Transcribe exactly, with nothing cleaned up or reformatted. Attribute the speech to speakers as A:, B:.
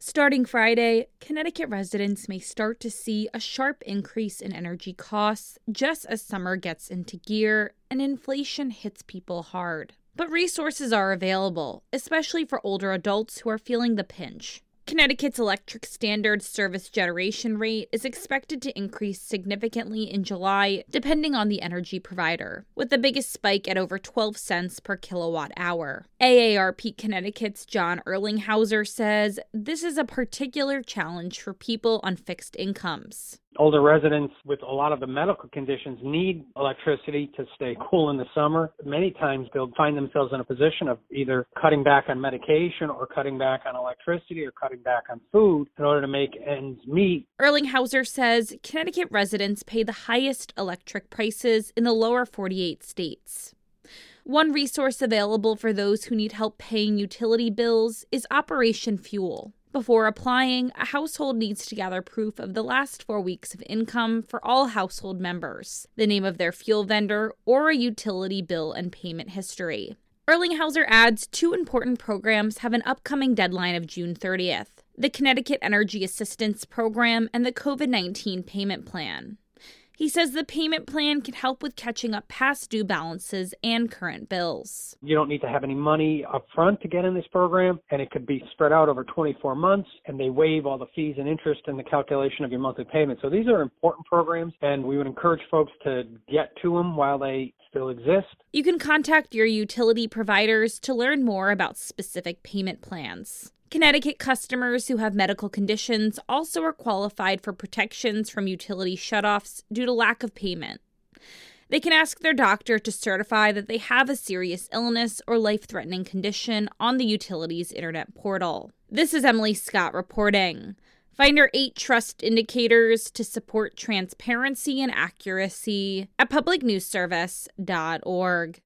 A: Starting Friday, Connecticut residents may start to see a sharp increase in energy costs just as summer gets into gear and inflation hits people hard. But resources are available, especially for older adults who are feeling the pinch. Connecticut's electric standard service generation rate is expected to increase significantly in July, depending on the energy provider, with the biggest spike at over twelve cents per kilowatt hour. A A R P Connecticut's John Erlinghauser says this is a particular challenge for people on fixed incomes.
B: Older residents with a lot of the medical conditions need electricity to stay cool in the summer. Many times they'll find themselves in a position of either cutting back on medication or cutting back on electricity or cutting back on food in order to make ends meet.
A: Erlinghauser says Connecticut residents pay the highest electric prices in the lower forty-eight states. One resource available for those who need help paying utility bills is Operation Fuel. Before applying, a household needs to gather proof of the last four weeks of income for all household members, the name of their fuel vendor, or a utility bill and payment history. Erlinghauser adds two important programs have an upcoming deadline of June thirtieth, the Connecticut Energy Assistance Program and the COVID nineteen Payment Plan. He says the payment plan can help with catching up past due balances and current bills.
B: You don't need to have any money up front to get in this program, and it could be spread out over twenty-four months, and they waive all the fees and interest in the calculation of your monthly payment. So these are important programs, and we would encourage folks to get to them while they still exist.
A: You can contact your utility providers to learn more about specific payment plans. Connecticut customers who have medical conditions also are qualified for protections from utility shutoffs due to lack of payment. They can ask their doctor to certify that they have a serious illness or life-threatening condition on the utility's internet portal. This is Emily Scott reporting. Find our eight trust indicators to support transparency and accuracy at public news service dot org.